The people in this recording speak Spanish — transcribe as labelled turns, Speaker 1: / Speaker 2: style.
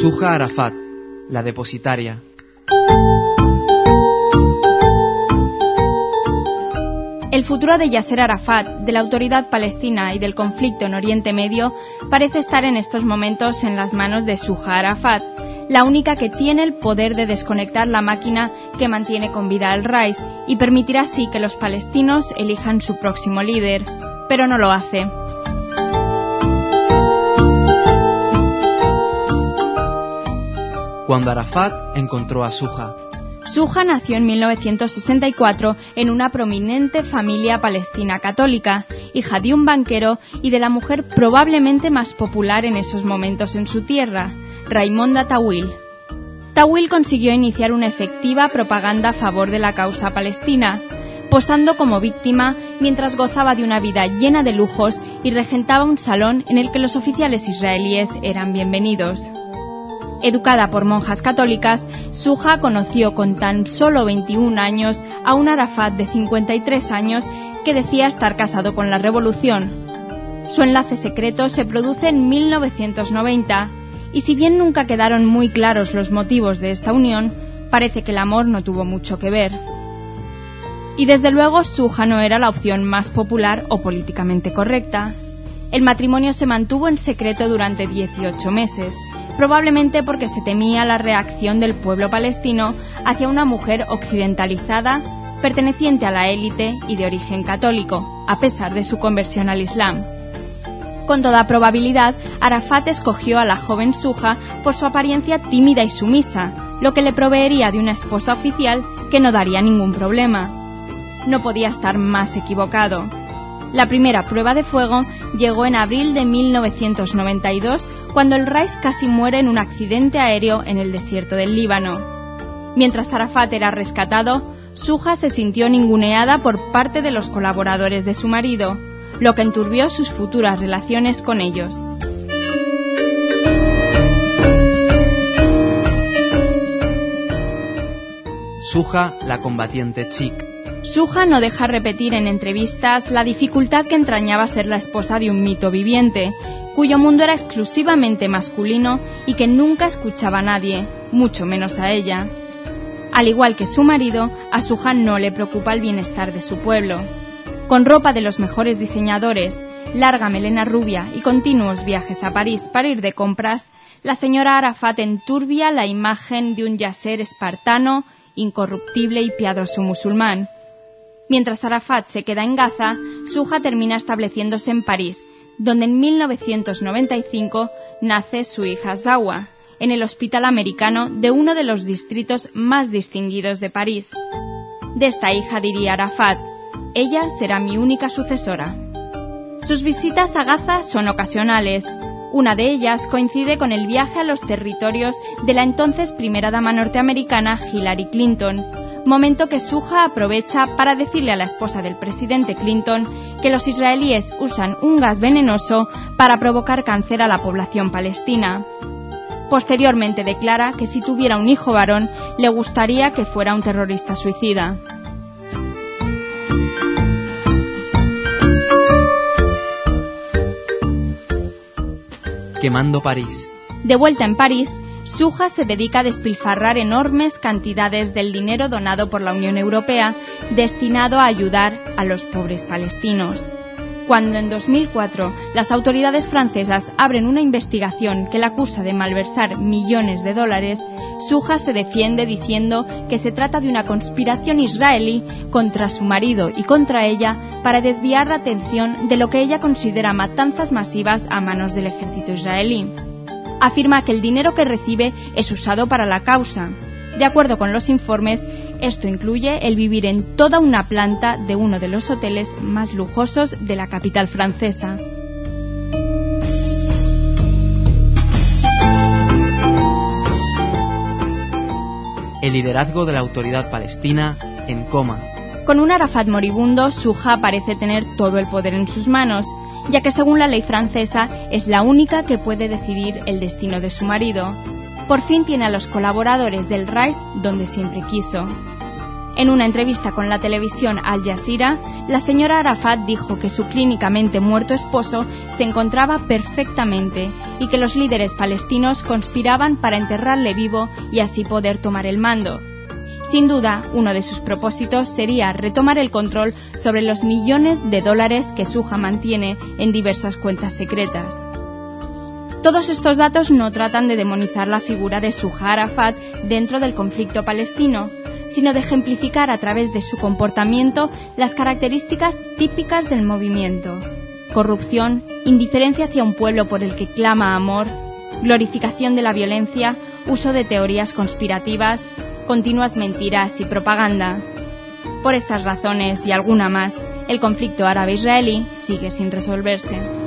Speaker 1: Suja Arafat, la depositaria.
Speaker 2: El futuro de Yasser Arafat, de la autoridad palestina y del conflicto en Oriente Medio parece estar en estos momentos en las manos de Suja Arafat, la única que tiene el poder de desconectar la máquina que mantiene con vida al Reich y permitirá así que los palestinos elijan su próximo líder, pero no lo hace.
Speaker 1: Cuando Arafat encontró a Suja.
Speaker 2: Suja nació en 1964 en una prominente familia palestina católica, hija de un banquero y de la mujer probablemente más popular en esos momentos en su tierra, Raimonda Tawil. Tawil consiguió iniciar una efectiva propaganda a favor de la causa palestina, posando como víctima mientras gozaba de una vida llena de lujos y regentaba un salón en el que los oficiales israelíes eran bienvenidos. Educada por monjas católicas, Suja conoció con tan solo 21 años a un Arafat de 53 años que decía estar casado con la revolución. Su enlace secreto se produce en 1990 y si bien nunca quedaron muy claros los motivos de esta unión, parece que el amor no tuvo mucho que ver. Y desde luego Suja no era la opción más popular o políticamente correcta. El matrimonio se mantuvo en secreto durante 18 meses, probablemente porque se temía la reacción del pueblo palestino hacia una mujer occidentalizada, perteneciente a la élite y de origen católico, a pesar de su conversión al Islam. Con toda probabilidad, Arafat escogió a la joven Suja por su apariencia tímida y sumisa, lo que le proveería de una esposa oficial que no daría ningún problema. No podía estar más equivocado. La primera prueba de fuego llegó en abril de 1992, cuando el Reich casi muere en un accidente aéreo en el desierto del Líbano. Mientras Arafat era rescatado, Suja se sintió ninguneada por parte de los colaboradores de su marido, lo que enturbió sus futuras relaciones con ellos.
Speaker 1: Suja, la combatiente chic.
Speaker 2: Suja no deja repetir en entrevistas la dificultad que entrañaba ser la esposa de un mito viviente, cuyo mundo era exclusivamente masculino y que nunca escuchaba a nadie, mucho menos a ella. Al igual que su marido, a Suja no le preocupa el bienestar de su pueblo. Con ropa de los mejores diseñadores, larga melena rubia y continuos viajes a París para ir de compras, la señora Arafat enturbia la imagen de un Yasser espartano, incorruptible y piadoso musulmán. Mientras Arafat se queda en Gaza, Suja termina estableciéndose en París, donde en 1995 nace su hija Zawa, en el Hospital Americano de uno de los distritos más distinguidos de París. De esta hija diría Arafat: ella será mi única sucesora. Sus visitas a Gaza son ocasionales. Una de ellas coincide con el viaje a los territorios de la entonces primera dama norteamericana Hillary Clinton, momento que Suja aprovecha para decirle a la esposa del presidente Clinton que los israelíes usan un gas venenoso para provocar cáncer a la población palestina. Posteriormente declara que si tuviera un hijo varón, le gustaría que fuera un terrorista suicida.
Speaker 1: Quemando París.
Speaker 2: De vuelta en París, Suja se dedica a despilfarrar enormes cantidades del dinero donado por la Unión Europea destinado a ayudar a los pobres palestinos. Cuando en 2004 las autoridades francesas abren una investigación que la acusa de malversar millones de dólares, Suja se defiende diciendo que se trata de una conspiración israelí contra su marido y contra ella para desviar la atención de lo que ella considera matanzas masivas a manos del ejército israelí. Afirma que el dinero que recibe es usado para la causa. De acuerdo con los informes, esto incluye el vivir en toda una planta de uno de los hoteles más lujosos de la capital francesa.
Speaker 1: El liderazgo de la autoridad palestina en coma.
Speaker 2: Con un Arafat moribundo, Suja parece tener todo el poder en sus manos, ya que según la ley francesa es la única que puede decidir el destino de su marido. Por fin tiene a los colaboradores del Reich donde siempre quiso. En una entrevista con la televisión Al Jazeera, la señora Arafat dijo que su clínicamente muerto esposo se encontraba perfectamente y que los líderes palestinos conspiraban para enterrarle vivo y así poder tomar el mando. Sin duda, uno de sus propósitos sería retomar el control sobre los millones de dólares que Suja mantiene en diversas cuentas secretas. Todos estos datos no tratan de demonizar la figura de Suja Arafat dentro del conflicto palestino, sino de ejemplificar a través de su comportamiento las características típicas del movimiento: corrupción, indiferencia hacia un pueblo por el que clama amor, glorificación de la violencia, uso de teorías conspirativas, continuas mentiras y propaganda. Por estas razones y alguna más, el conflicto árabe-israelí sigue sin resolverse.